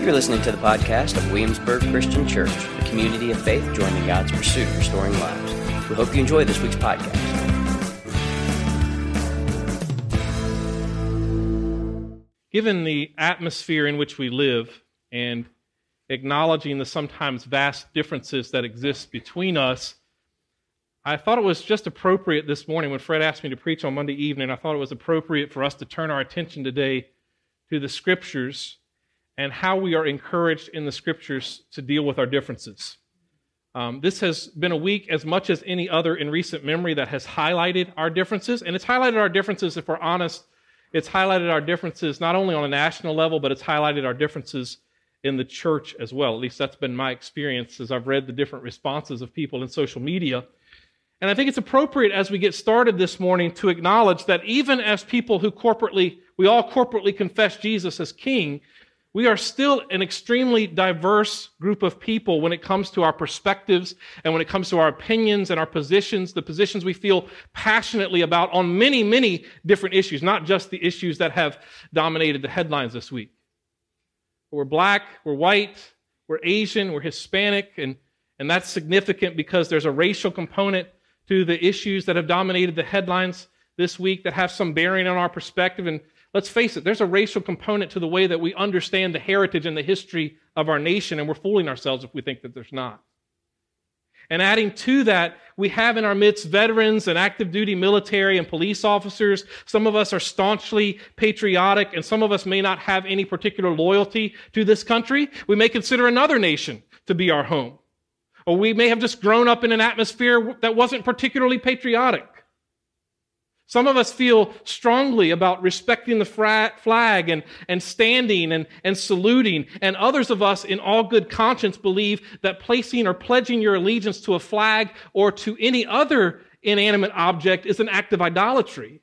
You're listening to the podcast of Williamsburg Christian Church, a community of faith joining God's pursuit of restoring lives. We hope you enjoy this week's podcast. Given the atmosphere in which we live and acknowledging the sometimes vast differences that exist between us, I thought it was just appropriate this morning when Fred asked me to preach on Monday evening, I thought it was appropriate for us to turn our attention today to the Scriptures and how we are encouraged in the Scriptures to deal with our differences. This has been a week, as much as any other in recent memory, that has highlighted our differences. And it's highlighted our differences, if we're honest, it's highlighted our differences not only on a national level, but it's highlighted our differences in the church as well. At least that's been my experience as I've read the different responses of people in social media. And I think it's appropriate as we get started this morning to acknowledge that even as people who we all corporately confess Jesus as King, we are still an extremely diverse group of people when it comes to our perspectives and when it comes to our opinions and our positions, the positions we feel passionately about on many, many different issues, not just the issues that have dominated the headlines this week. We're black, we're white, we're Asian, we're Hispanic, and that's significant because there's a racial component to the issues that have dominated the headlines this week that have some bearing on our perspective. And let's face it, there's a racial component to the way that we understand the heritage and the history of our nation, and we're fooling ourselves if we think that there's not. And adding to that, we have in our midst veterans and active duty military and police officers. Some of us are staunchly patriotic, and some of us may not have any particular loyalty to this country. We may consider another nation to be our home. Or we may have just grown up in an atmosphere that wasn't particularly patriotic. Some of us feel strongly about respecting the flag and standing and saluting, and others of us in all good conscience believe that placing or pledging your allegiance to a flag or to any other inanimate object is an act of idolatry.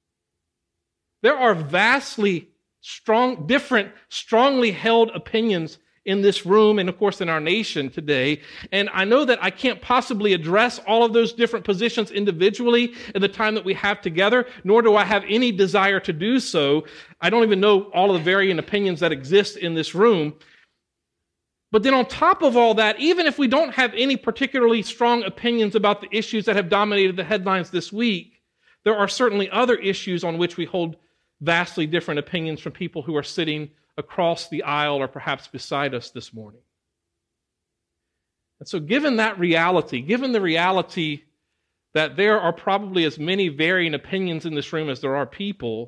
There are vastly different, strongly held opinions in this room and, of course, in our nation today. And I know that I can't possibly address all of those different positions individually in the time that we have together, nor do I have any desire to do so. I don't even know all of the varying opinions that exist in this room. But then on top of all that, even if we don't have any particularly strong opinions about the issues that have dominated the headlines this week, there are certainly other issues on which we hold vastly different opinions from people who are sitting across the aisle or perhaps beside us this morning. And so given the reality that there are probably as many varying opinions in this room as there are people,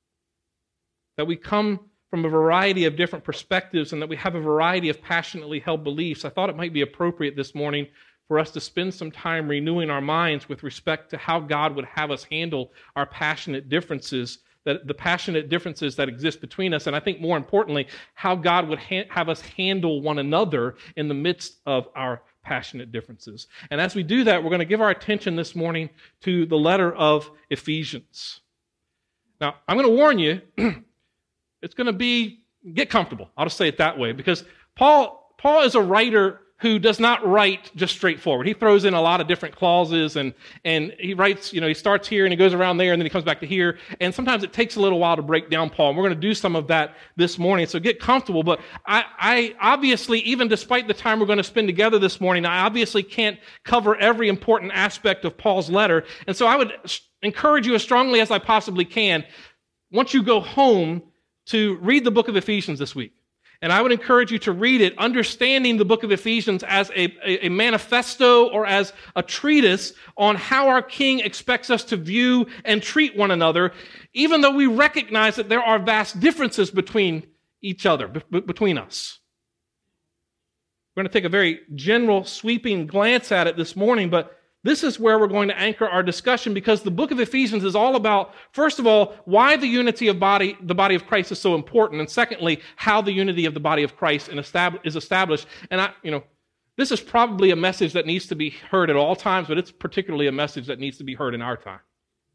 that we come from a variety of different perspectives and that we have a variety of passionately held beliefs, I thought it might be appropriate this morning for us to spend some time renewing our minds with respect to how God would have us handle our passionate differences, the passionate differences that exist between us, and I think more importantly, how God would have us handle one another in the midst of our passionate differences. And as we do that, we're going to give our attention this morning to the letter of Ephesians. Now, I'm going to warn you, it's going to get comfortable. I'll just say it that way, because Paul is a writer who does not write just straightforward. He throws in a lot of different clauses, and he writes, he starts here and he goes around there and then he comes back to here, and sometimes it takes a little while to break down Paul, and we're going to do some of that this morning, so get comfortable. But I obviously, even despite the time we're going to spend together this morning, I obviously can't cover every important aspect of Paul's letter, and so I would encourage you as strongly as I possibly can, once you go home, to read the book of Ephesians this week. And I would encourage you to read it, understanding the book of Ephesians as a manifesto or as a treatise on how our King expects us to view and treat one another, even though we recognize that there are vast differences between each other, between us. We're going to take a very general, sweeping glance at it this morning, but this is where we're going to anchor our discussion, because the book of Ephesians is all about, first of all, why the unity of the body of Christ is so important, and secondly, how the unity of the body of Christ is established. And this is probably a message that needs to be heard at all times, but it's particularly a message that needs to be heard in our time.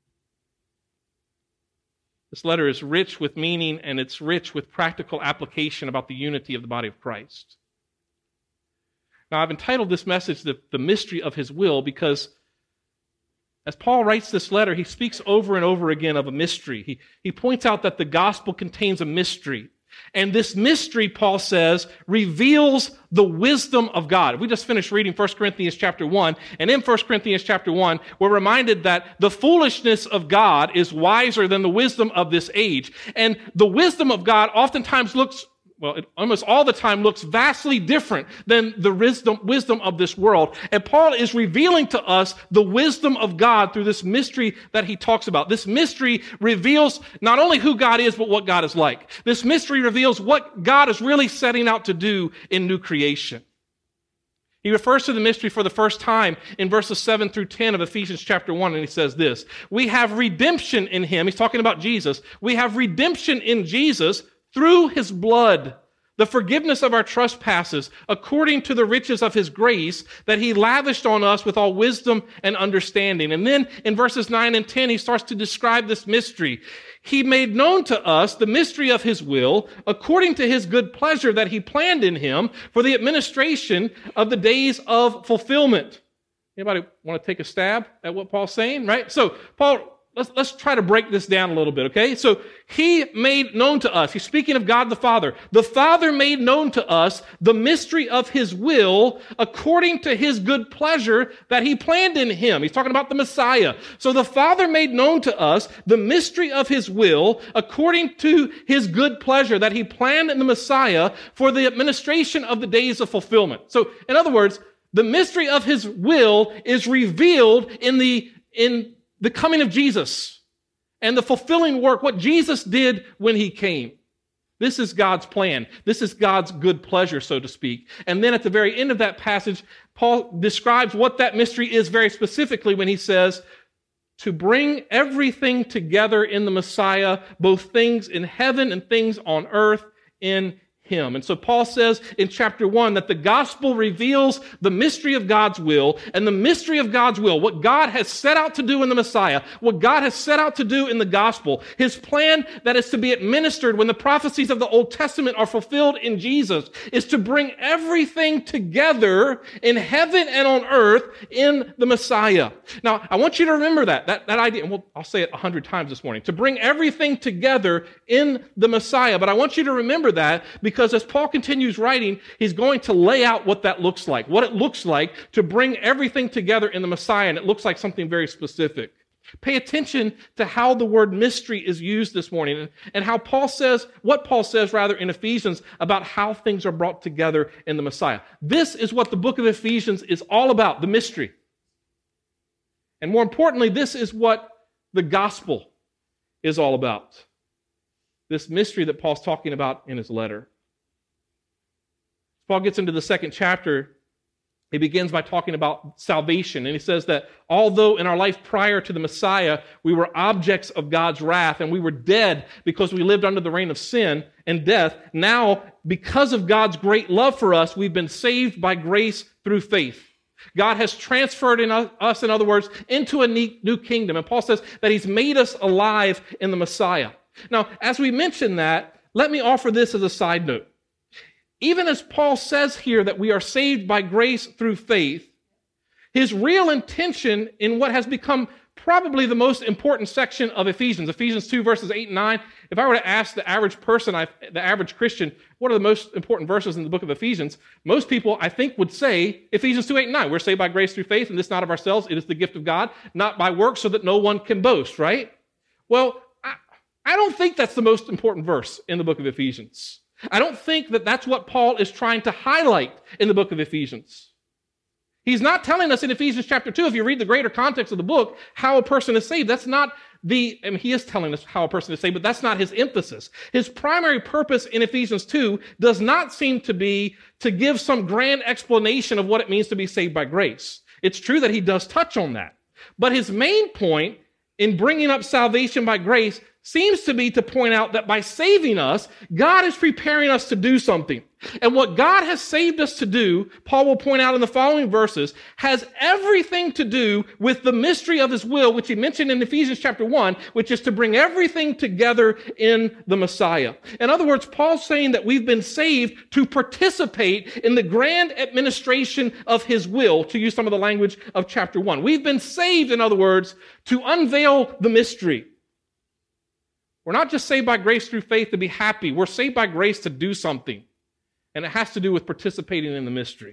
This letter is rich with meaning, and it's rich with practical application about the unity of the body of Christ. Now, I've entitled this message The Mystery of His Will, because as Paul writes this letter, he speaks over and over again of a mystery. He points out that the gospel contains a mystery. And this mystery, Paul says, reveals the wisdom of God. We just finished reading 1 Corinthians chapter 1, and in 1 Corinthians chapter 1, we're reminded that the foolishness of God is wiser than the wisdom of this age. And the wisdom of God oftentimes it almost all the time looks vastly different than the wisdom of this world. And Paul is revealing to us the wisdom of God through this mystery that he talks about. This mystery reveals not only who God is, but what God is like. This mystery reveals what God is really setting out to do in new creation. He refers to the mystery for the first time in verses 7 through 10 of Ephesians chapter 1, and he says this: we have redemption in him. He's talking about Jesus. We have redemption in Jesus through his blood, the forgiveness of our trespasses, according to the riches of his grace that he lavished on us with all wisdom and understanding. And then in verses 9 and 10, he starts to describe this mystery. He made known to us the mystery of his will, according to his good pleasure that he planned in him for the administration of the days of fulfillment. Anybody want to take a stab at what Paul's saying, right? So Paul, let's try to break this down a little bit, okay? So he made known to us, he's speaking of God the Father. The Father made known to us the mystery of his will according to his good pleasure that he planned in him. He's talking about the Messiah. So the Father made known to us the mystery of his will according to his good pleasure that he planned in the Messiah for the administration of the days of fulfillment. So in other words, the mystery of his will is revealed in the coming of Jesus and the fulfilling work, what Jesus did when he came. This is God's plan. This is God's good pleasure, so to speak. And then at the very end of that passage, Paul describes what that mystery is very specifically when he says, to bring everything together in the Messiah, both things in heaven and things on earth in him. And so Paul says in chapter 1 that the gospel reveals the mystery of God's will, and the mystery of God's will, what God has set out to do in the Messiah, what God has set out to do in the gospel, his plan that is to be administered when the prophecies of the Old Testament are fulfilled in Jesus, is to bring everything together in heaven and on earth in the Messiah. Now, I want you to remember that idea, and I'll say it 100 times this morning, to bring everything together in the Messiah. But I want you to remember that because as Paul continues writing, he's going to lay out what that looks like, what it looks like to bring everything together in the Messiah, and it looks like something very specific. Pay attention to how the word mystery is used this morning and what Paul says in Ephesians about how things are brought together in the Messiah. This is what the book of Ephesians is all about, the mystery. And more importantly, this is what the gospel is all about. This mystery that Paul's talking about in his letter. Paul gets into the second chapter. He begins by talking about salvation, and he says that although in our life prior to the Messiah, we were objects of God's wrath, and we were dead because we lived under the reign of sin and death, now, because of God's great love for us, we've been saved by grace through faith. God has transferred us, in other words, into a new kingdom, and Paul says that he's made us alive in the Messiah. Now, as we mention that, let me offer this as a side note. Even as Paul says here that we are saved by grace through faith, his real intention in what has become probably the most important section of Ephesians 2 verses 8 and 9, if I were to ask the average person, the average Christian, what are the most important verses in the book of Ephesians? Most people, I think, would say Ephesians 2, 8, and 9. We're saved by grace through faith, and this not of ourselves. It is the gift of God, not by works, so that no one can boast, right? Well, I don't think that's the most important verse in the book of Ephesians. I don't think that that's what Paul is trying to highlight in the book of Ephesians. He's not telling us in Ephesians chapter 2, if you read the greater context of the book, how a person is saved. That's not he is telling us how a person is saved, but that's not his emphasis. His primary purpose in Ephesians 2 does not seem to be to give some grand explanation of what it means to be saved by grace. It's true that he does touch on that. But his main point in bringing up salvation by grace seems to be to point out that by saving us, God is preparing us to do something. And what God has saved us to do, Paul will point out in the following verses, has everything to do with the mystery of his will, which he mentioned in Ephesians chapter 1, which is to bring everything together in the Messiah. In other words, Paul's saying that we've been saved to participate in the grand administration of his will, to use some of the language of chapter 1. We've been saved, in other words, to unveil the mystery, We're not just saved by grace through faith to be happy. We're saved by grace to do something. And it has to do with participating in the mystery.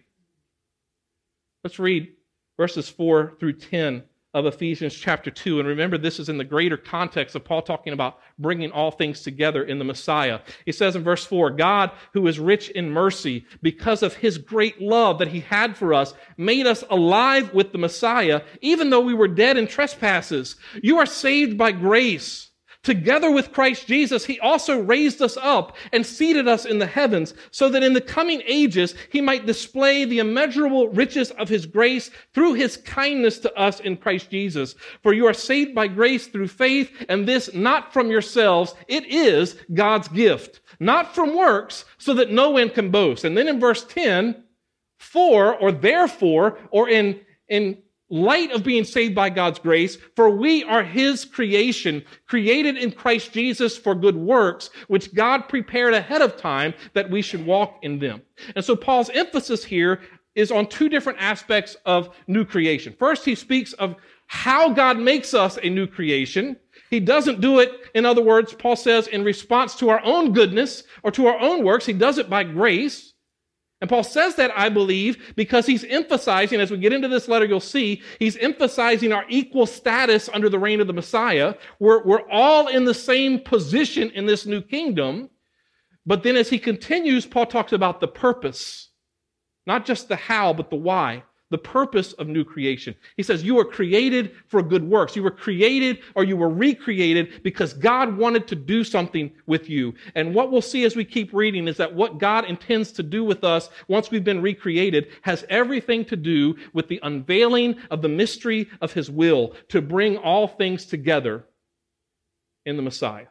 Let's read verses 4 through 10 of Ephesians chapter 2. And remember, this is in the greater context of Paul talking about bringing all things together in the Messiah. He says in verse 4, God, who is rich in mercy, because of his great love that he had for us, made us alive with the Messiah, even though we were dead in trespasses. You are saved by grace. Together with Christ Jesus, he also raised us up and seated us in the heavens, so that in the coming ages he might display the immeasurable riches of his grace through his kindness to us in Christ Jesus. For you are saved by grace through faith, and this not from yourselves. It is God's gift, not from works, so that no one can boast. And then in verse 10, for, or therefore, or in light of being saved by God's grace, for we are his creation, created in Christ Jesus for good works, which God prepared ahead of time that we should walk in them. And so Paul's emphasis here is on two different aspects of new creation. First, he speaks of how God makes us a new creation. He doesn't do it, in other words, Paul says, in response to our own goodness or to our own works. He does it by grace. And Paul says that, I believe, because he's emphasizing, as we get into this letter, you'll see, he's emphasizing our equal status under the reign of the Messiah. We're all in the same position in this new kingdom. But then as he continues, Paul talks about the purpose. Not just the how, but the why. The purpose of new creation. He says, you were created for good works. You were created, or you were recreated, because God wanted to do something with you. And what we'll see as we keep reading is that what God intends to do with us once we've been recreated has everything to do with the unveiling of the mystery of his will to bring all things together in the Messiah.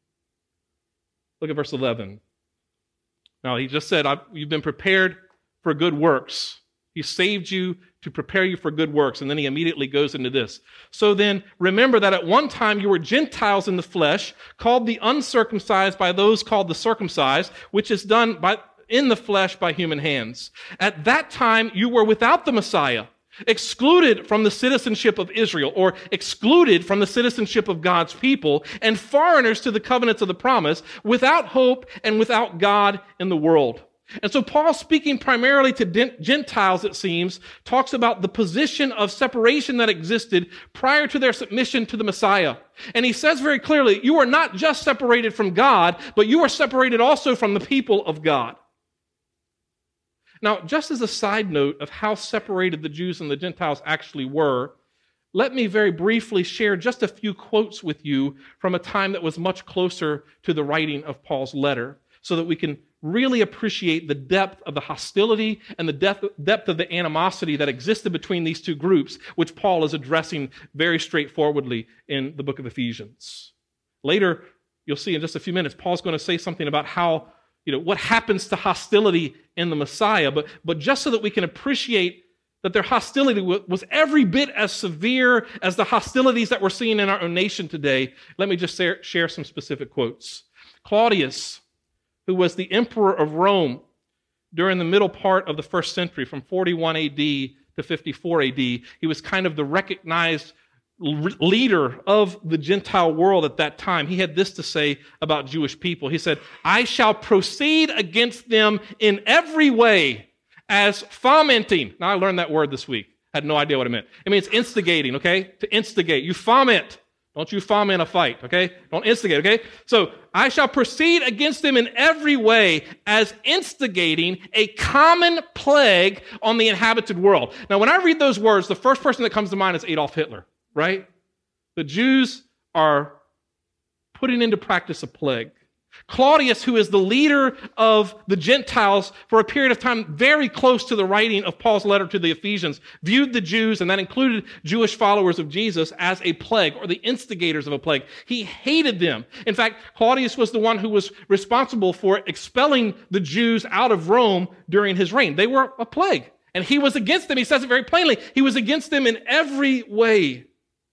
Look at verse 11. Now, he just said, you've been prepared for good works. He saved you to prepare you for good works. And then he immediately goes into this. So then, remember that at one time you were Gentiles in the flesh, called the uncircumcised by those called the circumcised, which is done in the flesh by human hands. At that time you were without the Messiah, excluded from the citizenship of Israel, or excluded from the citizenship of God's people, and foreigners to the covenants of the promise, without hope and without God in the world. And so Paul, speaking primarily to Gentiles, it seems, talks about the position of separation that existed prior to their submission to the Messiah. And he says very clearly, you are not just separated from God, but you are separated also from the people of God. Now, just as a side note of how separated the Jews and the Gentiles actually were, let me very briefly share just a few quotes with you from a time that was much closer to the writing of Paul's letter, so that we can really appreciate the depth of the hostility and the depth of the animosity that existed between these two groups, which Paul is addressing very straightforwardly in the book of Ephesians. Later, you'll see in just a few minutes, Paul's going to say something about how, what happens to hostility in the Messiah, but just so that we can appreciate that their hostility was every bit as severe as the hostilities that we're seeing in our own nation today, let me just share some specific quotes. Claudius, who was the emperor of Rome during the middle part of the first century, from 41 AD to 54 AD. He was kind of the recognized leader of the Gentile world at that time. He had this to say about Jewish people. He said, I shall proceed against them in every way as fomenting. Now, I learned that word this week. I had no idea what it meant. It means instigating, okay? To instigate. You foment. Don't you foment a fight, okay? Don't instigate, okay? So, I shall proceed against them in every way as instigating a common plague on the inhabited world. Now, when I read those words, the first person that comes to mind is Adolf Hitler, right? The Jews are putting into practice a plague. Claudius, who is the leader of the Gentiles for a period of time very close to the writing of Paul's letter to the Ephesians, viewed the Jews, and that included Jewish followers of Jesus, as a plague, or the instigators of a plague. He hated them. In fact, Claudius was the one who was responsible for expelling the Jews out of Rome during his reign. They were a plague, and he was against them. He says it very plainly. He was against them in every way.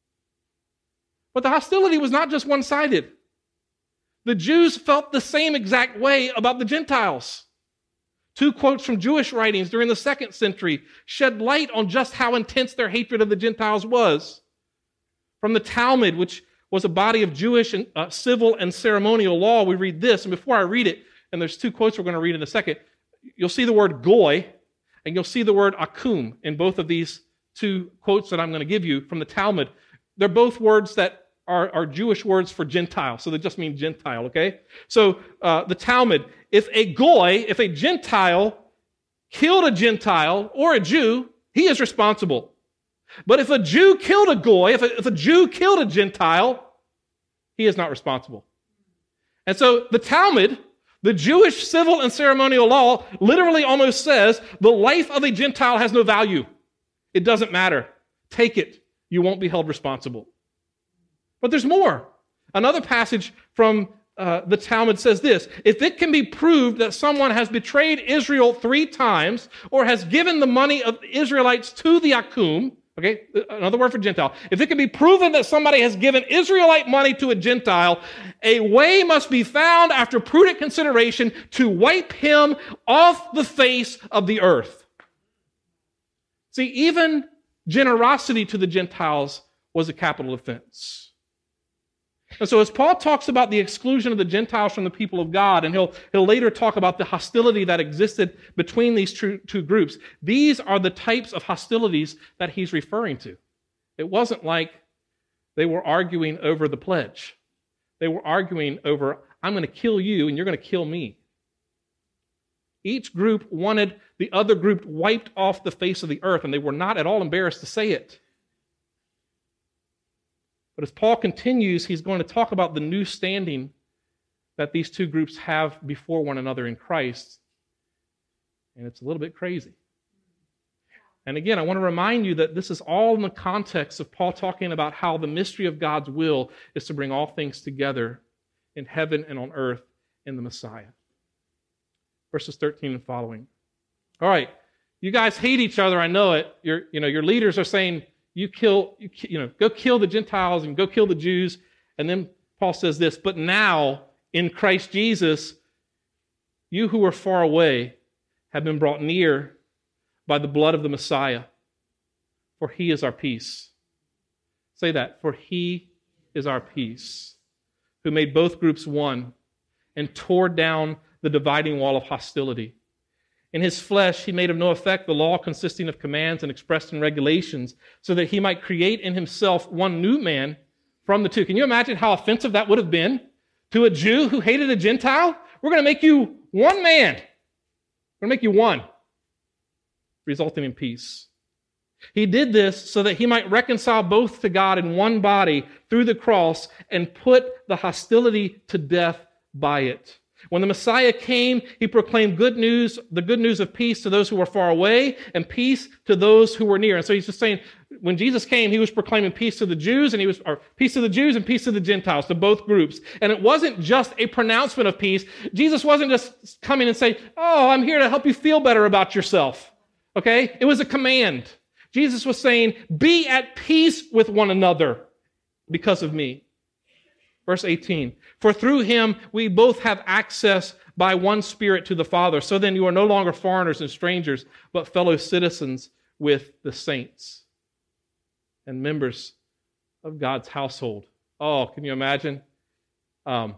But the hostility was not just one-sided. The Jews felt the same exact way about the Gentiles. Two quotes from Jewish writings during the 2nd century shed light on just how intense their hatred of the Gentiles was. From the Talmud, which was a body of Jewish and civil and ceremonial law. We read this, and before I read it, and there's two quotes we're going to read in a second, you'll see the word goy, and you'll see the word akum in both of these two quotes that I'm going to give you from the Talmud. They're both words that are Jewish words for Gentile, so they just mean Gentile, okay? So the Talmud, if a Gentile killed a Gentile or a Jew, he is responsible. But if a Jew killed a goy, if a Jew killed a Gentile, he is not responsible. And so the Talmud, the Jewish civil and ceremonial law, literally almost says the life of a Gentile has no value. It doesn't matter. Take it. You won't be held responsible. But there's more. Another passage from the Talmud says this: if it can be proved that someone has betrayed Israel 3 times or has given the money of the Israelites to the akum, okay, another word for Gentile, if it can be proven that somebody has given Israelite money to a Gentile, a way must be found after prudent consideration to wipe him off the face of the earth. See, even generosity to the Gentiles was a capital offense. And so as Paul talks about the exclusion of the Gentiles from the people of God, and he'll later talk about the hostility that existed between these two groups, these are the types of hostilities that he's referring to. It wasn't like they were arguing over the pledge. They were arguing over, I'm going to kill you and you're going to kill me. Each group wanted the other group wiped off the face of the earth, and they were not at all embarrassed to say it. But as Paul continues, he's going to talk about the new standing that these two groups have before one another in Christ. And it's a little bit crazy. And again, I want to remind you that this is all in the context of Paul talking about how the mystery of God's will is to bring all things together in heaven and on earth in the Messiah. Verses 13 and following. All right, you guys hate each other, I know it. Your leaders are saying, go kill the Gentiles and go kill the Jews. And then Paul says this, but now in Christ Jesus, you who were far away have been brought near by the blood of the Messiah, for he is our peace. Say that, for he is our peace, who made both groups one and tore down the dividing wall of hostility. In his flesh, he made of no effect the law consisting of commands and expressed in regulations, so that he might create in himself one new man from the two. Can you imagine how offensive that would have been to a Jew who hated a Gentile? We're going to make you one man. We're going to make you one, resulting in peace. He did this so that he might reconcile both to God in one body through the cross and put the hostility to death by it. When the Messiah came, he proclaimed good news, the good news of peace to those who were far away and peace to those who were near. And so he's just saying, when Jesus came, he was proclaiming peace to the Jews, peace to the Jews and peace to the Gentiles, to both groups. And it wasn't just a pronouncement of peace. Jesus wasn't just coming and saying, oh, I'm here to help you feel better about yourself. Okay? It was a command. Jesus was saying, be at peace with one another because of me. Verse 18, for through him we both have access by one Spirit to the Father. So then you are no longer foreigners and strangers, but fellow citizens with the saints and members of God's household. Oh, can you imagine? I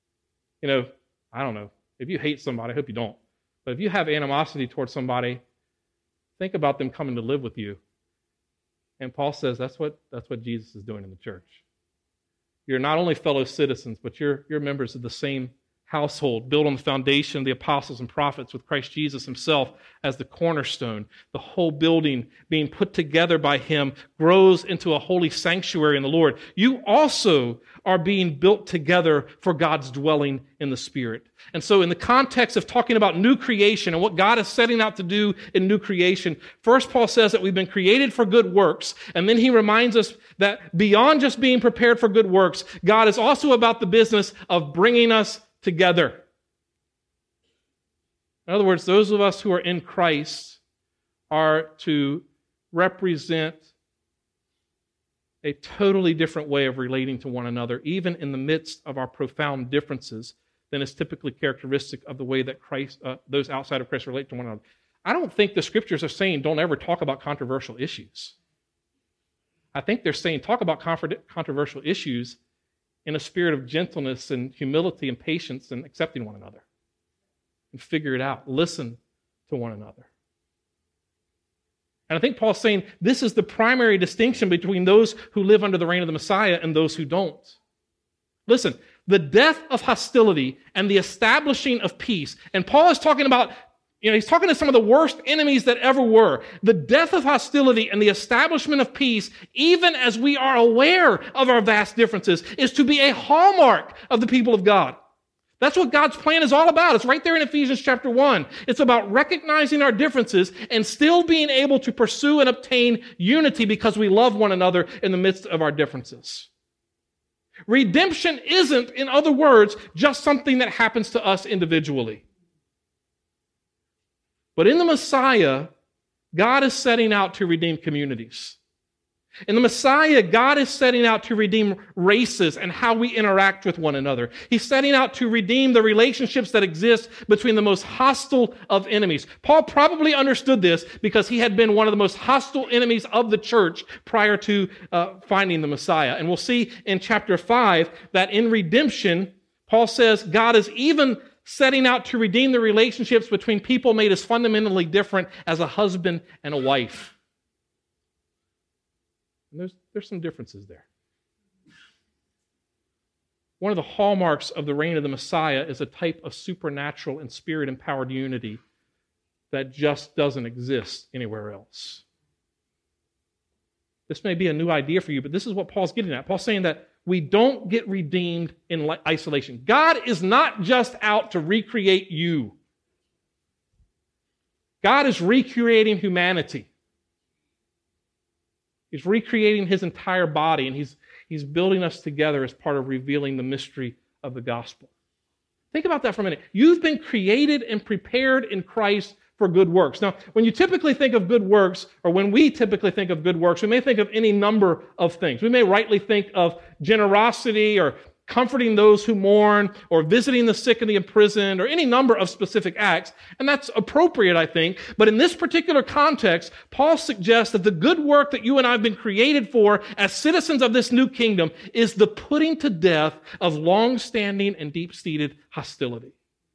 don't know. If you hate somebody, I hope you don't. But if you have animosity towards somebody, think about them coming to live with you. And Paul says that's what Jesus is doing in the church. You're not only fellow citizens, but you're members of the same household, built on the foundation of the apostles and prophets with Christ Jesus himself as the cornerstone. The whole building being put together by him grows into a holy sanctuary in the Lord. You also are being built together for God's dwelling in the Spirit. And so in the context of talking about new creation and what God is setting out to do in new creation, first Paul says that we've been created for good works, and then he reminds us that beyond just being prepared for good works, God is also about the business of bringing us together. In other words, those of us who are in Christ are to represent a totally different way of relating to one another, even in the midst of our profound differences than is typically characteristic of the way that those outside of Christ relate to one another. I don't think the scriptures are saying don't ever talk about controversial issues. I think they're saying talk about controversial issues in a spirit of gentleness and humility and patience and accepting one another. And figure it out. Listen to one another. And I think Paul's saying this is the primary distinction between those who live under the reign of the Messiah and those who don't. Listen, the death of hostility and the establishing of peace, and Paul is talking about, he's talking to some of the worst enemies that ever were. The death of hostility and the establishment of peace, even as we are aware of our vast differences, is to be a hallmark of the people of God. That's what God's plan is all about. It's right there in Ephesians chapter 1. It's about recognizing our differences and still being able to pursue and obtain unity because we love one another in the midst of our differences. Redemption isn't, in other words, just something that happens to us individually. But in the Messiah, God is setting out to redeem communities. In the Messiah, God is setting out to redeem races and how we interact with one another. He's setting out to redeem the relationships that exist between the most hostile of enemies. Paul probably understood this because he had been one of the most hostile enemies of the church prior to finding the Messiah. And we'll see in chapter 5 that in redemption, Paul says God is even setting out to redeem the relationships between people made as fundamentally different as a husband and a wife. And there's some differences there. One of the hallmarks of the reign of the Messiah is a type of supernatural and spirit-empowered unity that just doesn't exist anywhere else. This may be a new idea for you, but this is what Paul's getting at. Paul's saying that we don't get redeemed in isolation. God is not just out to recreate you. God is recreating humanity. He's recreating his entire body, and he's building us together as part of revealing the mystery of the gospel. Think about that for a minute. You've been created and prepared in Christ for good works. Now, when you typically think of good works, or when we typically think of good works, we may think of any number of things. We may rightly think of generosity, or comforting those who mourn, or visiting the sick and the imprisoned, or any number of specific acts. And that's appropriate, I think. But in this particular context, Paul suggests that the good work that you and I have been created for as citizens of this new kingdom is the putting to death of long-standing and deep-seated hostility.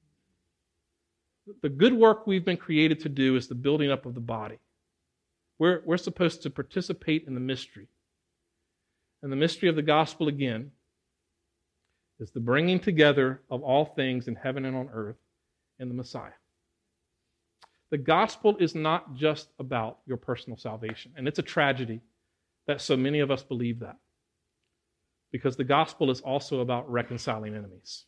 The good work we've been created to do is the building up of the body. We're supposed to participate in the mystery. And the mystery of the gospel, again, is the bringing together of all things in heaven and on earth in the Messiah. The gospel is not just about your personal salvation. And it's a tragedy that so many of us believe that. Because the gospel is also about reconciling enemies.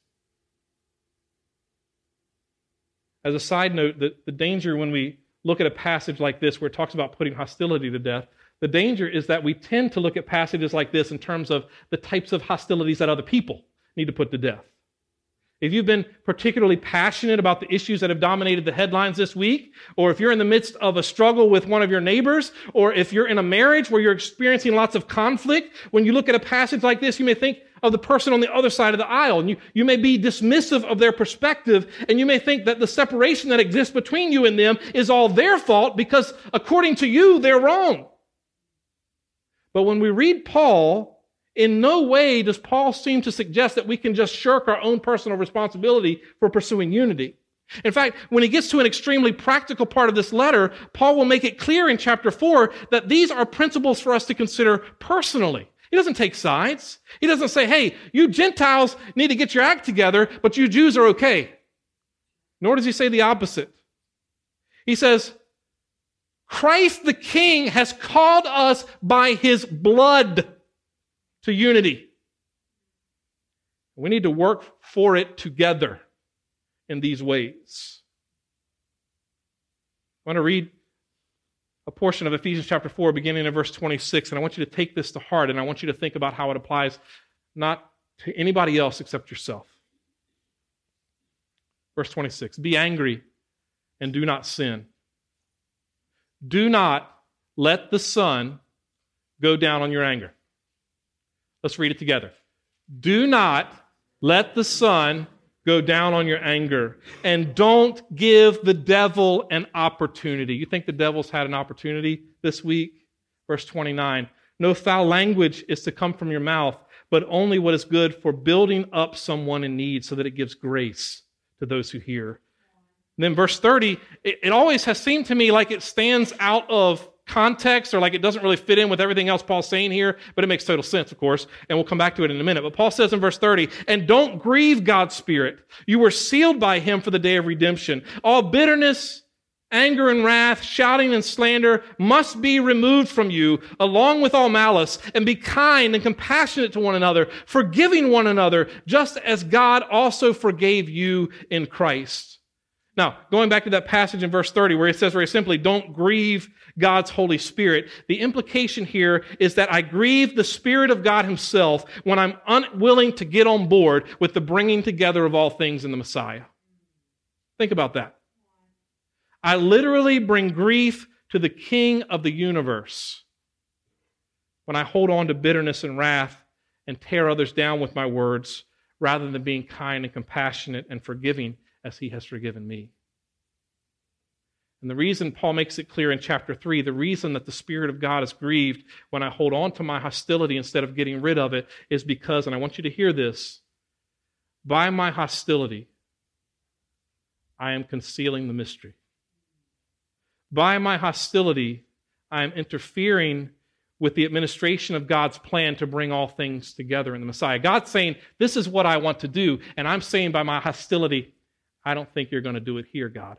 As a side note, the danger when we look at a passage like this where it talks about putting hostility to death, the danger is that we tend to look at passages like this in terms of the types of hostilities that other people need to put to death. If you've been particularly passionate about the issues that have dominated the headlines this week, or if you're in the midst of a struggle with one of your neighbors, or if you're in a marriage where you're experiencing lots of conflict, when you look at a passage like this, you may think of the person on the other side of the aisle, and you may be dismissive of their perspective, and you may think that the separation that exists between you and them is all their fault because according to you, they're wrong. But when we read Paul, in no way does Paul seem to suggest that we can just shirk our own personal responsibility for pursuing unity. In fact, when he gets to an extremely practical part of this letter, Paul will make it clear in chapter 4 that these are principles for us to consider personally. He doesn't take sides. He doesn't say, hey, you Gentiles need to get your act together, but you Jews are okay. Nor does he say the opposite. He says, Christ the King has called us by his blood to unity. We need to work for it together in these ways. I want to read a portion of Ephesians chapter 4, beginning in verse 26, and I want you to take this to heart, and I want you to think about how it applies not to anybody else except yourself. Verse 26, be angry and do not sin. Do not let the sun go down on your anger. Let's read it together. Do not let the sun go down on your anger, and don't give the devil an opportunity. You think the devil's had an opportunity this week? Verse 29, no foul language is to come from your mouth, but only what is good for building up someone in need so that it gives grace to those who hear. And then verse 30, it always has seemed to me like it stands out of context, or like it doesn't really fit in with everything else Paul's saying here, but it makes total sense, of course, and we'll come back to it in a minute. But Paul says in verse 30, and don't grieve God's Spirit. You were sealed by him for the day of redemption. All bitterness, anger and wrath, shouting and slander must be removed from you, along with all malice, and be kind and compassionate to one another, forgiving one another, just as God also forgave you in Christ. Now, going back to that passage in verse 30 where it says very simply, don't grieve God's Holy Spirit, the implication here is that I grieve the Spirit of God himself when I'm unwilling to get on board with the bringing together of all things in the Messiah. Think about that. I literally bring grief to the King of the universe when I hold on to bitterness and wrath and tear others down with my words rather than being kind and compassionate and forgiving as he has forgiven me. And the reason Paul makes it clear in chapter 3, the reason that the Spirit of God is grieved when I hold on to my hostility instead of getting rid of it is because, and I want you to hear this, by my hostility, I am concealing the mystery. By my hostility, I am interfering with the administration of God's plan to bring all things together in the Messiah. God's saying, this is what I want to do, and I'm saying by my hostility, I don't think you're going to do it here, God.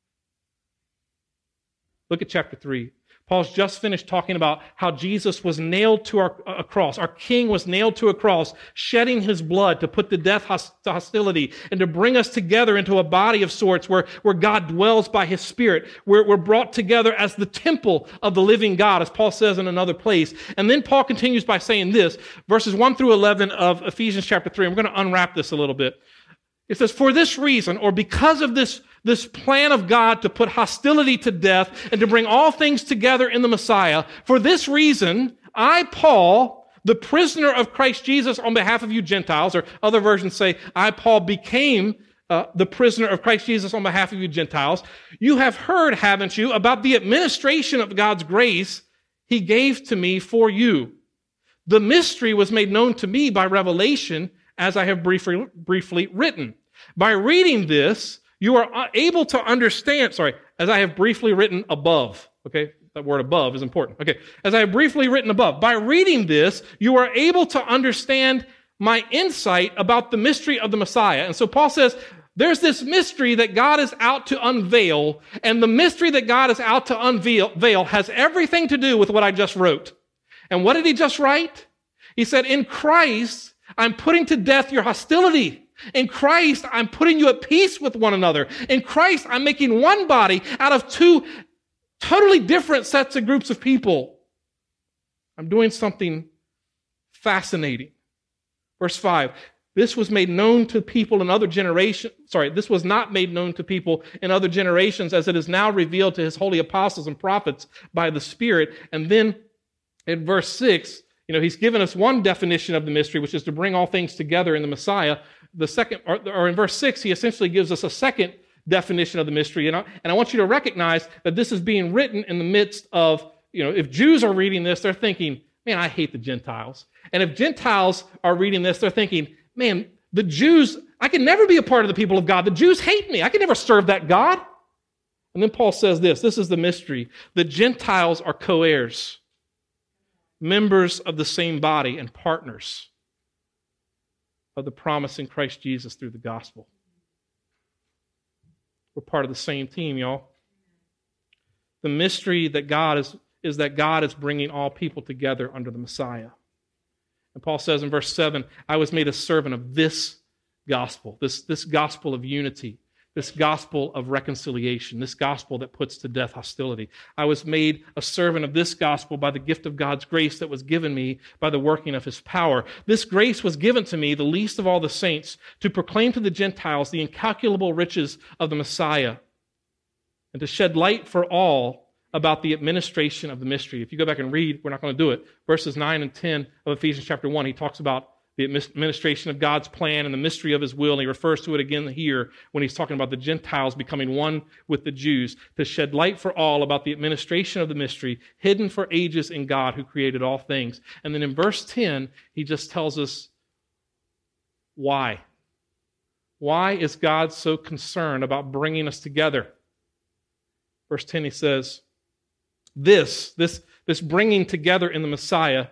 Look at chapter 3. Paul's just finished talking about how Jesus was nailed to a cross. Our King was nailed to a cross, shedding his blood to put to death hostility and to bring us together into a body of sorts where God dwells by his Spirit. We're brought together as the temple of the living God, as Paul says in another place. And then Paul continues by saying this, verses 1 through 11 of Ephesians chapter 3. And we're going to unwrap this a little bit. It says, for this reason, or because of this plan of God to put hostility to death and to bring all things together in the Messiah, for this reason, I, Paul, the prisoner of Christ Jesus on behalf of you Gentiles, or other versions say, I, Paul, became the prisoner of Christ Jesus on behalf of you Gentiles. You have heard, haven't you, about the administration of God's grace he gave to me for you. The mystery was made known to me by revelation, as I have briefly written. By reading this, you are able to understand, as I have briefly written above. Okay, that word above is important. Okay, as I have briefly written above. By reading this, you are able to understand my insight about the mystery of the Messiah. And so Paul says, there's this mystery that God is out to unveil, and the mystery that God is out to unveil has everything to do with what I just wrote. And what did he just write? He said, in Christ, I'm putting to death your hostility. In Christ, I'm putting you at peace with one another. In Christ, I'm making one body out of two totally different sets of groups of people. I'm doing something fascinating. Verse 5, this was made known to people in other generations. This was not made known to people in other generations as it is now revealed to his holy apostles and prophets by the Spirit. And then in verse 6, he's given us one definition of the mystery, which is to bring all things together in the Messiah. The second, or in verse 6, he essentially gives us a second definition of the mystery. And I want you to recognize that this is being written in the midst of, if Jews are reading this, they're thinking, man, I hate the Gentiles. And if Gentiles are reading this, they're thinking, man, the Jews, I can never be a part of the people of God. The Jews hate me. I can never serve that God. And then Paul says this is the mystery. The Gentiles are co-heirs, members of the same body and partners of the promise in Christ Jesus through the gospel. We're part of the same team, y'all. The mystery that God is that God is bringing all people together under the Messiah. And Paul says in verse 7, I was made a servant of this gospel, this gospel of unity, this gospel of reconciliation, this gospel that puts to death hostility. I was made a servant of this gospel by the gift of God's grace that was given me by the working of his power. This grace was given to me, the least of all the saints, to proclaim to the Gentiles the incalculable riches of the Messiah and to shed light for all about the administration of the mystery. If you go back and read, we're not going to do it, verses 9 and 10 of Ephesians chapter 1, he talks about the administration of God's plan and the mystery of his will. And he refers to it again here when he's talking about the Gentiles becoming one with the Jews, to shed light for all about the administration of the mystery hidden for ages in God who created all things. And then in verse 10, he just tells us why. Why is God so concerned about bringing us together? Verse 10, he says, this bringing together in the Messiah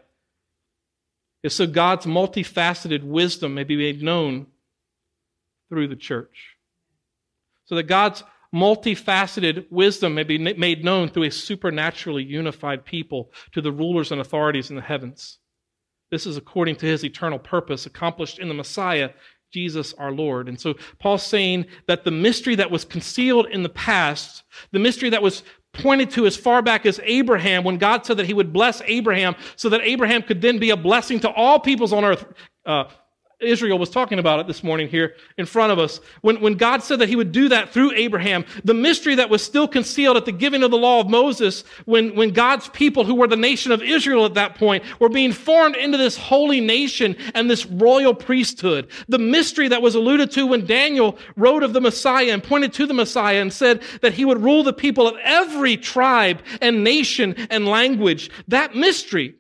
is so God's multifaceted wisdom may be made known through the church. So that God's multifaceted wisdom may be made known through a supernaturally unified people to the rulers and authorities in the heavens. This is according to his eternal purpose accomplished in the Messiah, Jesus our Lord. And so Paul's saying that the mystery that was concealed in the past, the mystery that was pointed to as far back as Abraham, when God said that he would bless Abraham so that Abraham could then be a blessing to all peoples on earth. Israel was talking about it this morning here in front of us. When God said that he would do that through Abraham, the mystery that was still concealed at the giving of the law of Moses, when God's people, who were the nation of Israel at that point, were being formed into this holy nation and this royal priesthood. The mystery that was alluded to when Daniel wrote of the Messiah and pointed to the Messiah and said that he would rule the people of every tribe and nation and language. That mystery,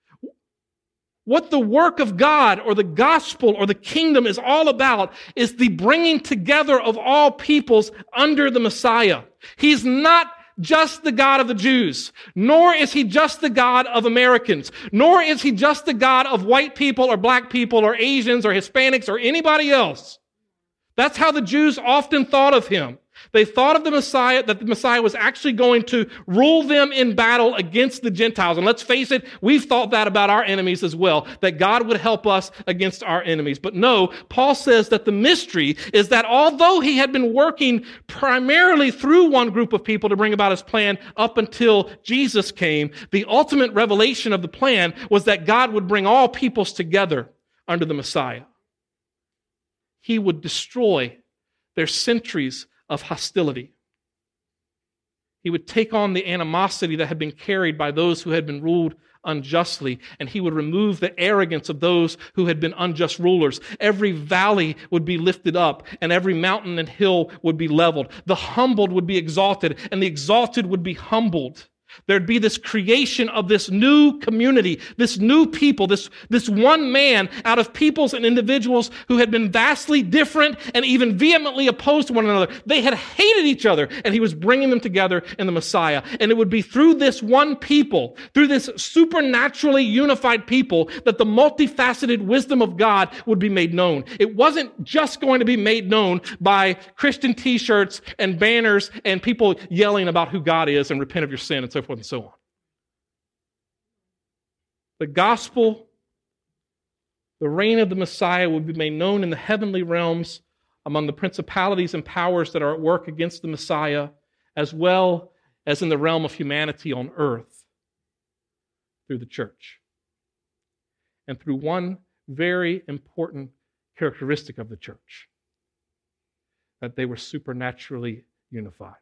what the work of God or the gospel or the kingdom is all about, is the bringing together of all peoples under the Messiah. He's not just the God of the Jews, nor is he just the God of Americans, nor is he just the God of white people or black people or Asians or Hispanics or anybody else. That's how the Jews often thought of him. They thought of the Messiah, that the Messiah was actually going to rule them in battle against the Gentiles. And let's face it, we've thought that about our enemies as well, that God would help us against our enemies. But no, Paul says that the mystery is that although he had been working primarily through one group of people to bring about his plan up until Jesus came, the ultimate revelation of the plan was that God would bring all peoples together under the Messiah. He would destroy their centuries of hostility. He would take on the animosity that had been carried by those who had been ruled unjustly, and he would remove the arrogance of those who had been unjust rulers. Every valley would be lifted up, and every mountain and hill would be leveled. The humbled would be exalted, and the exalted would be humbled. There'd be this creation of this new community, this new people, this one man out of peoples and individuals who had been vastly different and even vehemently opposed to one another. They had hated each other, and he was bringing them together in the Messiah. And it would be through this one people, through this supernaturally unified people, that the multifaceted wisdom of God would be made known. It wasn't just going to be made known by Christian t-shirts and banners and people yelling about who God is and repent of your sin and so forth and so on. The gospel, the reign of the Messiah, would be made known in the heavenly realms among the principalities and powers that are at work against the Messiah, as well as in the realm of humanity on earth through the church. And through one very important characteristic of the church, that they were supernaturally unified.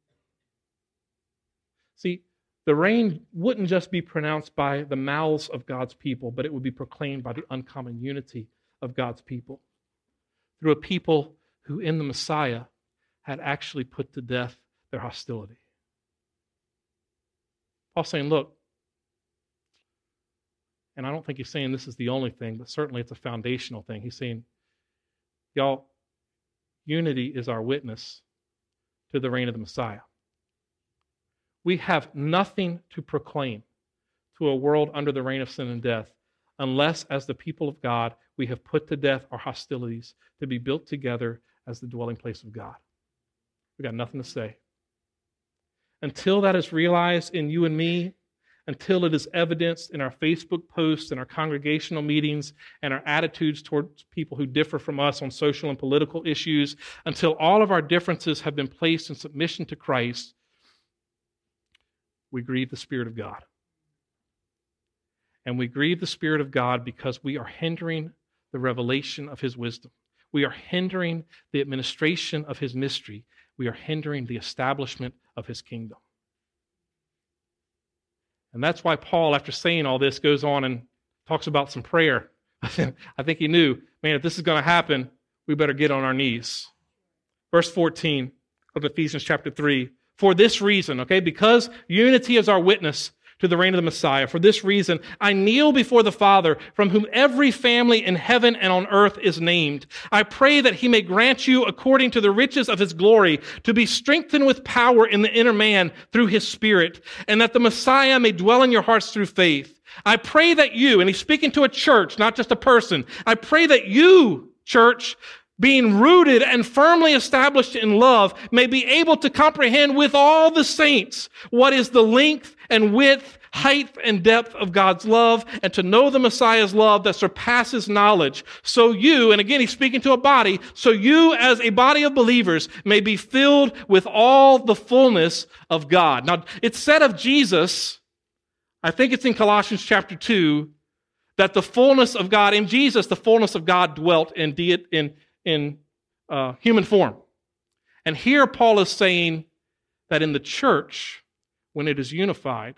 See, the reign wouldn't just be pronounced by the mouths of God's people, but it would be proclaimed by the uncommon unity of God's people, through a people who in the Messiah had actually put to death their hostility. Paul's saying, look, and I don't think he's saying this is the only thing, but certainly it's a foundational thing. He's saying, y'all, unity is our witness to the reign of the Messiah. We have nothing to proclaim to a world under the reign of sin and death unless, as the people of God, we have put to death our hostilities to be built together as the dwelling place of God. We've got nothing to say. Until that is realized in you and me, until it is evidenced in our Facebook posts and our congregational meetings and our attitudes towards people who differ from us on social and political issues, until all of our differences have been placed in submission to Christ, we grieve the Spirit of God. And we grieve the Spirit of God because we are hindering the revelation of His wisdom. We are hindering the administration of His mystery. We are hindering the establishment of His kingdom. And that's why Paul, after saying all this, goes on and talks about some prayer I think he knew, man, if this is going to happen, we better get on our knees. Verse 14 of Ephesians chapter 3. For this reason, okay, because unity is our witness to the reign of the Messiah, for this reason, I kneel before the Father, from whom every family in heaven and on earth is named. I pray that he may grant you, according to the riches of his glory, to be strengthened with power in the inner man through his Spirit, and that the Messiah may dwell in your hearts through faith. I pray that you, and he's speaking to a church, not just a person, I pray that you, church, being rooted and firmly established in love, may be able to comprehend with all the saints what is the length and width, height and depth of God's love, and to know the Messiah's love that surpasses knowledge. So you, and again he's speaking to a body, so you as a body of believers may be filled with all the fullness of God. Now, it's said of Jesus, I think it's in Colossians chapter 2, that the fullness of God, in Jesus, the fullness of God dwelt in human form. And here Paul is saying that in the church, when it is unified,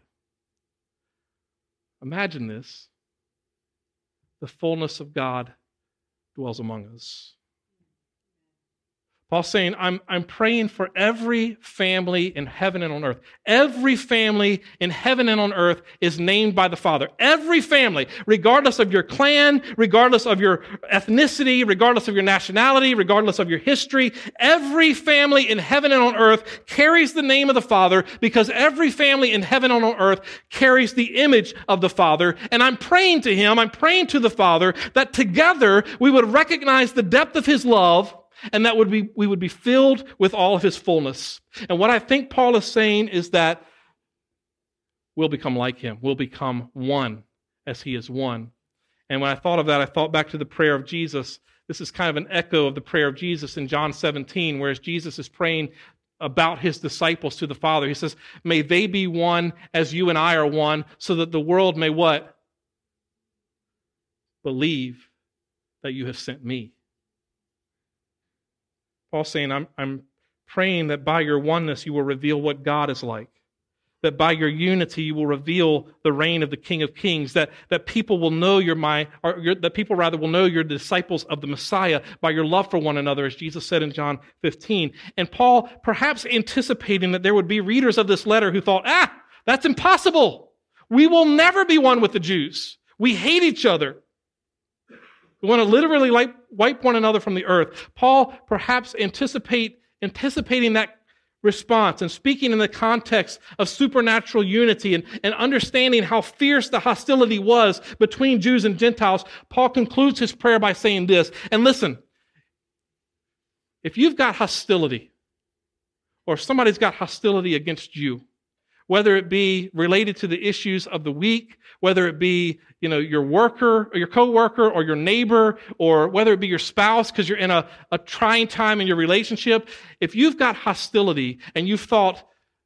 imagine this, the fullness of God dwells among us. Paul's saying, I'm praying for every family in heaven and on earth. Every family in heaven and on earth is named by the Father. Every family, regardless of your clan, regardless of your ethnicity, regardless of your nationality, regardless of your history, every family in heaven and on earth carries the name of the Father, because every family in heaven and on earth carries the image of the Father. And I'm praying to him, I'm praying to the Father, that together we would recognize the depth of his love, and that we would be filled with all of his fullness. And what I think Paul is saying is that we'll become like him. We'll become one as he is one. And when I thought of that, I thought back to the prayer of Jesus. This is kind of an echo of the prayer of Jesus in John 17, whereas Jesus is praying about his disciples to the Father. He says, may they be one as you and I are one, so that the world may what? Believe that you have sent me. Paul's saying, I'm praying that by your oneness you will reveal what God is like. That by your unity you will reveal the reign of the King of Kings. That people will know that people rather will know you're the disciples of the Messiah by your love for one another, as Jesus said in John 15. And Paul, perhaps anticipating that there would be readers of this letter who thought, that's impossible. We will never be one with the Jews. We hate each other. We want to literally wipe one another from the earth. Paul perhaps anticipating that response and speaking in the context of supernatural unity and understanding how fierce the hostility was between Jews and Gentiles, Paul concludes his prayer by saying this. And listen, if you've got hostility, or if somebody's got hostility against you, whether it be related to the issues of the week, whether it be, your worker or your coworker or your neighbor, or whether it be your spouse because you're in a trying time in your relationship, if you've got hostility and you've thought,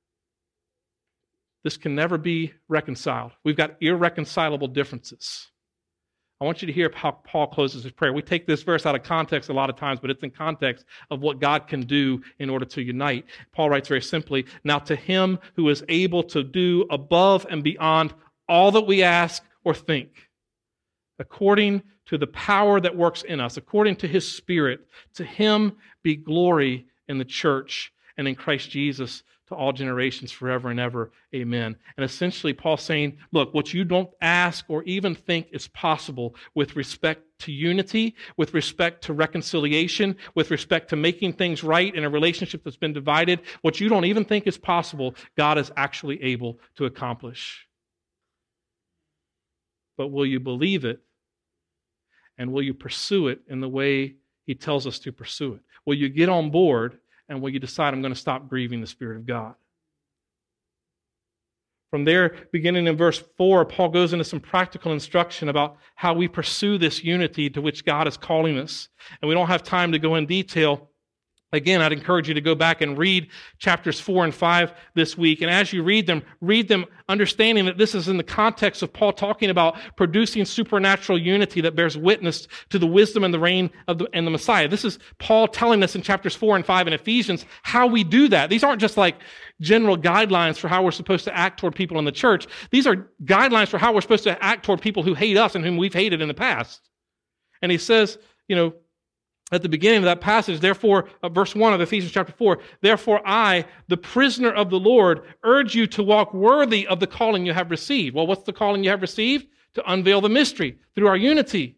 this can never be reconciled, we've got irreconcilable differences, I want you to hear how Paul closes his prayer. We take this verse out of context a lot of times, but it's in context of what God can do in order to unite. Paul writes very simply, now to him who is able to do above and beyond all that we ask or think, according to the power that works in us, according to his Spirit, to him be glory in the church and in Christ Jesus to all generations forever and ever. Amen. And essentially, Paul's saying, look, what you don't ask or even think is possible with respect to unity, with respect to reconciliation, with respect to making things right in a relationship that's been divided, what you don't even think is possible, God is actually able to accomplish. But will you believe it? And will you pursue it in the way he tells us to pursue it? Will you get on board? And will you decide, I'm going to stop grieving the Spirit of God? From there, beginning in verse 4, Paul goes into some practical instruction about how we pursue this unity to which God is calling us. And we don't have time to go in detail. Again, I'd encourage you to go back and read chapters 4 and 5 this week. And as you read them understanding that this is in the context of Paul talking about producing supernatural unity that bears witness to the wisdom and the reign of the Messiah. This is Paul telling us in chapters 4 and 5 in Ephesians how we do that. These aren't just like general guidelines for how we're supposed to act toward people in the church. These are guidelines for how we're supposed to act toward people who hate us and whom we've hated in the past. And he says, at the beginning of that passage, therefore, verse 1 of Ephesians chapter 4, therefore I, the prisoner of the Lord, urge you to walk worthy of the calling you have received. Well, what's the calling you have received? To unveil the mystery through our unity.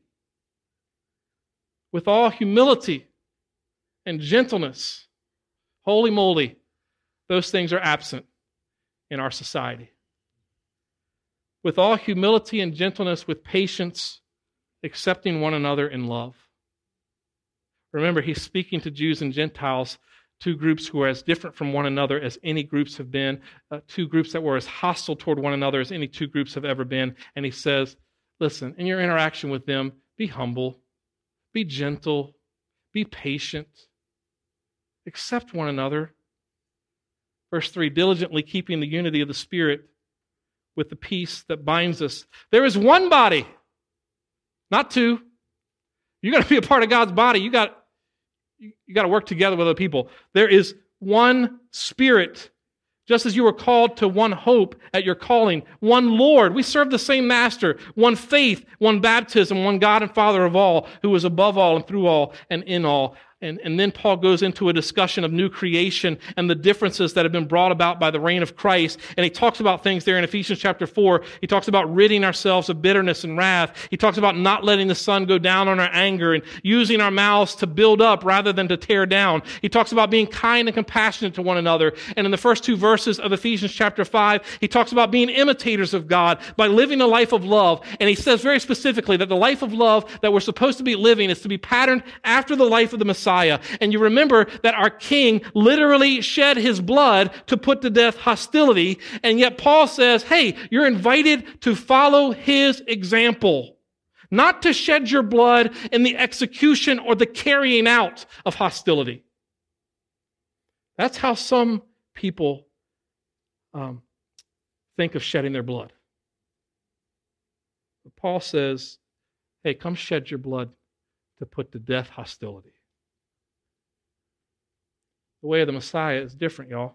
With all humility and gentleness. Holy moly, those things are absent in our society. With all humility and gentleness, with patience, accepting one another in love. Remember, he's speaking to Jews and Gentiles, two groups who are as different from one another as any groups have been, two groups that were as hostile toward one another as any two groups have ever been. And he says, listen, in your interaction with them, be humble, be gentle, be patient, accept one another. Verse 3, diligently keeping the unity of the Spirit with the peace that binds us. There is one body, not two. You got to be a part of God's body. You got to work together with other people. There is one Spirit, just as you were called to one hope at your calling, one Lord. We serve the same Master, one faith, one baptism, one God and Father of all, who is above all and through all and in all. And then Paul goes into a discussion of new creation and the differences that have been brought about by the reign of Christ. And he talks about things there in Ephesians chapter 4. He talks about ridding ourselves of bitterness and wrath. He talks about not letting the sun go down on our anger and using our mouths to build up rather than to tear down. He talks about being kind and compassionate to one another. And in the first two verses of Ephesians chapter 5, he talks about being imitators of God by living a life of love. And he says very specifically that the life of love that we're supposed to be living is to be patterned after the life of the Messiah. And you remember that our King literally shed his blood to put to death hostility. And yet Paul says, hey, you're invited to follow his example. Not to shed your blood in the execution or the carrying out of hostility. That's how some people think of shedding their blood. But Paul says, hey, come shed your blood to put to death hostility. The way of the Messiah is different, y'all.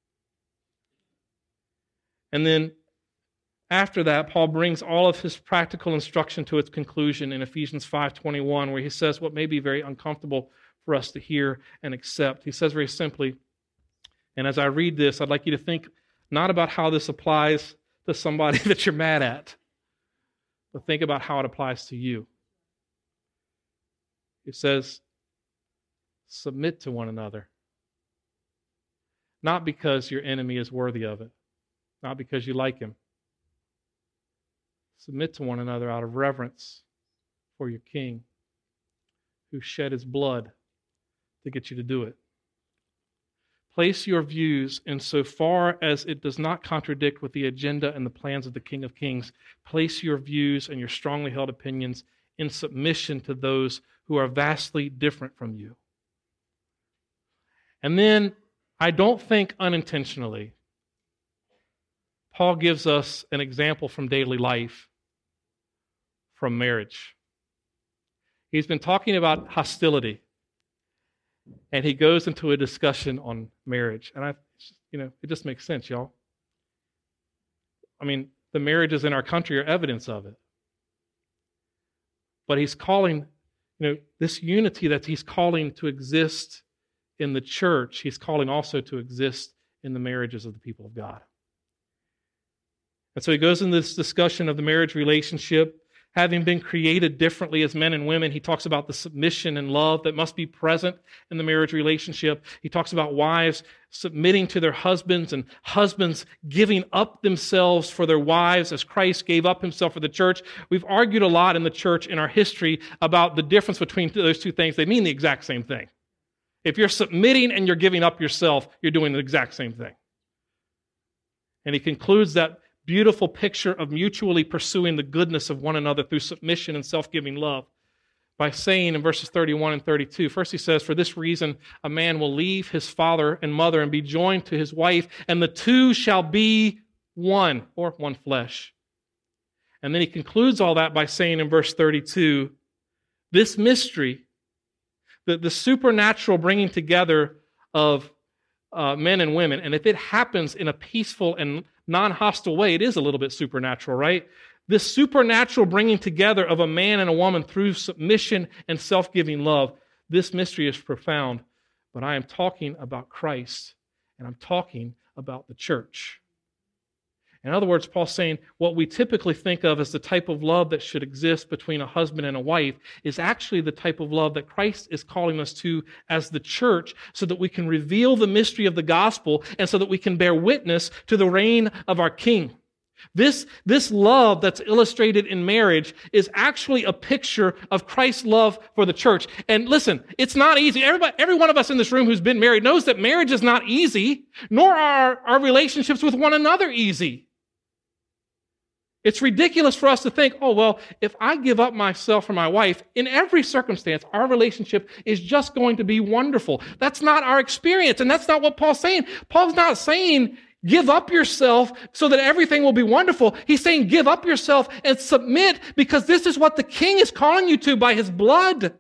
And then after that, Paul brings all of his practical instruction to its conclusion in Ephesians 5:21, where he says what may be very uncomfortable for us to hear and accept. He says very simply, and as I read this, I'd like you to think not about how this applies to somebody that you're mad at, but think about how it applies to you. He says, submit to one another. Not because your enemy is worthy of it, not because you like him. Submit to one another out of reverence for your King, who shed his blood to get you to do it. Place your views insofar as it does not contradict with the agenda and the plans of the King of Kings. Place your views and your strongly held opinions in submission to those who are vastly different from you. And then, I don't think unintentionally, Paul gives us an example from daily life, from marriage. He's been talking about hostility, and he goes into a discussion on marriage. And it just makes sense, y'all. I mean, the marriages in our country are evidence of it. But he's calling, this unity that he's calling to exist in the church, he's calling also to exist in the marriages of the people of God. And so he goes into this discussion of the marriage relationship. Having been created differently as men and women, he talks about the submission and love that must be present in the marriage relationship. He talks about wives submitting to their husbands and husbands giving up themselves for their wives as Christ gave up himself for the church. We've argued a lot in the church in our history about the difference between those two things. They mean the exact same thing. If you're submitting and you're giving up yourself, you're doing the exact same thing. And he concludes that beautiful picture of mutually pursuing the goodness of one another through submission and self-giving love by saying in verses 31 and 32, first he says, for this reason a man will leave his father and mother and be joined to his wife, and the two shall be one, or one flesh. And then he concludes all that by saying in verse 32, this mystery, the supernatural bringing together of men and women, and if it happens in a peaceful and non-hostile way, it is a little bit supernatural, right? this supernatural bringing together of a man and a woman through submission and self-giving love, this mystery is profound. But I am talking about Christ, and I'm talking about the church. In other words, Paul's saying what we typically think of as the type of love that should exist between a husband and a wife is actually the type of love that Christ is calling us to as the church, so that we can reveal the mystery of the gospel and so that we can bear witness to the reign of our King. This love that's illustrated in marriage is actually a picture of Christ's love for the church. And listen, it's not easy. Every one of us in this room who's been married knows that marriage is not easy, nor are our relationships with one another easy. It's ridiculous for us to think, oh, well, if I give up myself for my wife, in every circumstance, our relationship is just going to be wonderful. That's not our experience, and that's not what Paul's saying. Paul's not saying, give up yourself so that everything will be wonderful. He's saying, give up yourself and submit, because this is what the King is calling you to by his blood.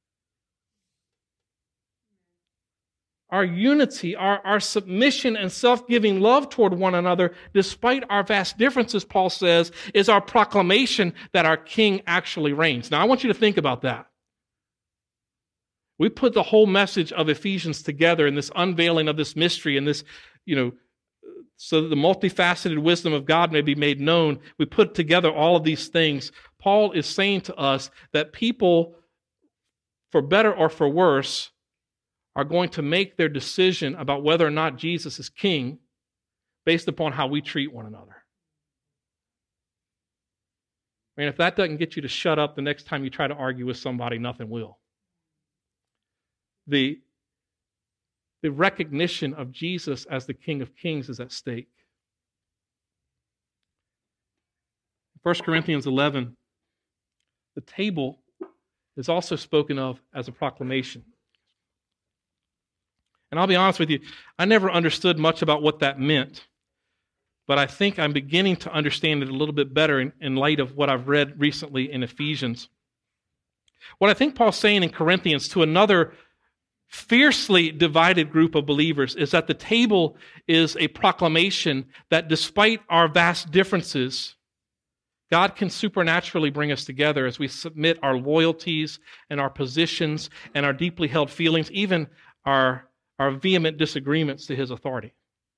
Our unity, our submission and self-giving love toward one another, despite our vast differences, Paul says, is our proclamation that our King actually reigns. Now, I want you to think about that. We put the whole message of Ephesians together in this unveiling of this mystery and this, so that the multifaceted wisdom of God may be made known. We put together all of these things. Paul is saying to us that people, for better or for worse, are going to make their decision about whether or not Jesus is king based upon how we treat one another. I mean, if that doesn't get you to shut up the next time you try to argue with somebody, nothing will. The recognition of Jesus as the King of Kings is at stake. 1 Corinthians 11, the table is also spoken of as a proclamation. And I'll be honest with you, I never understood much about what that meant, but I think I'm beginning to understand it a little bit better in light of what I've read recently in Ephesians. What I think Paul's saying in Corinthians to another fiercely divided group of believers is that the table is a proclamation that despite our vast differences, God can supernaturally bring us together as we submit our loyalties and our positions and our deeply held feelings, even our vehement disagreements to his authority.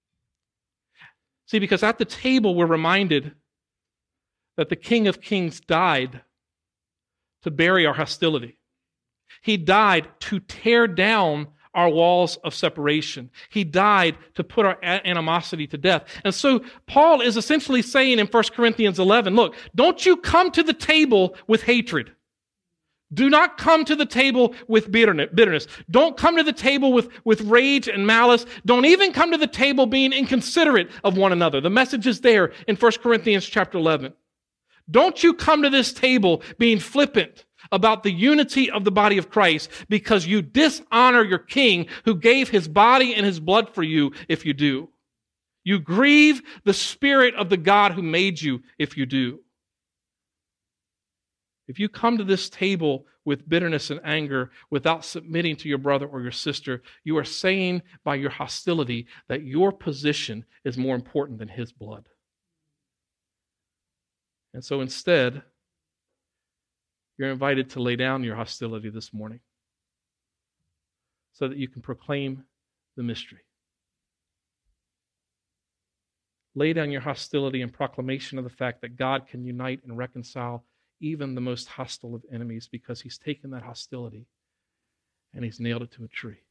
See, because at the table we're reminded that the King of Kings died to bury our hostility. He died to tear down our walls of separation. He died to put our animosity to death. And so Paul is essentially saying in 1 Corinthians 11, look, don't you come to the table with hatred. Do not come to the table with bitterness. Don't come to the table with rage and malice. Don't even come to the table being inconsiderate of one another. The message is there in 1 Corinthians chapter 11. Don't you come to this table being flippant about the unity of the body of Christ, because you dishonor your King who gave his body and his blood for you if you do. You grieve the Spirit of the God who made you if you do. If you come to this table with bitterness and anger without submitting to your brother or your sister, you are saying by your hostility that your position is more important than his blood. And so instead, you're invited to lay down your hostility this morning so that you can proclaim the mystery. Lay down your hostility in proclamation of the fact that God can unite and reconcile even the most hostile of enemies, because he's taken that hostility and he's nailed it to a tree.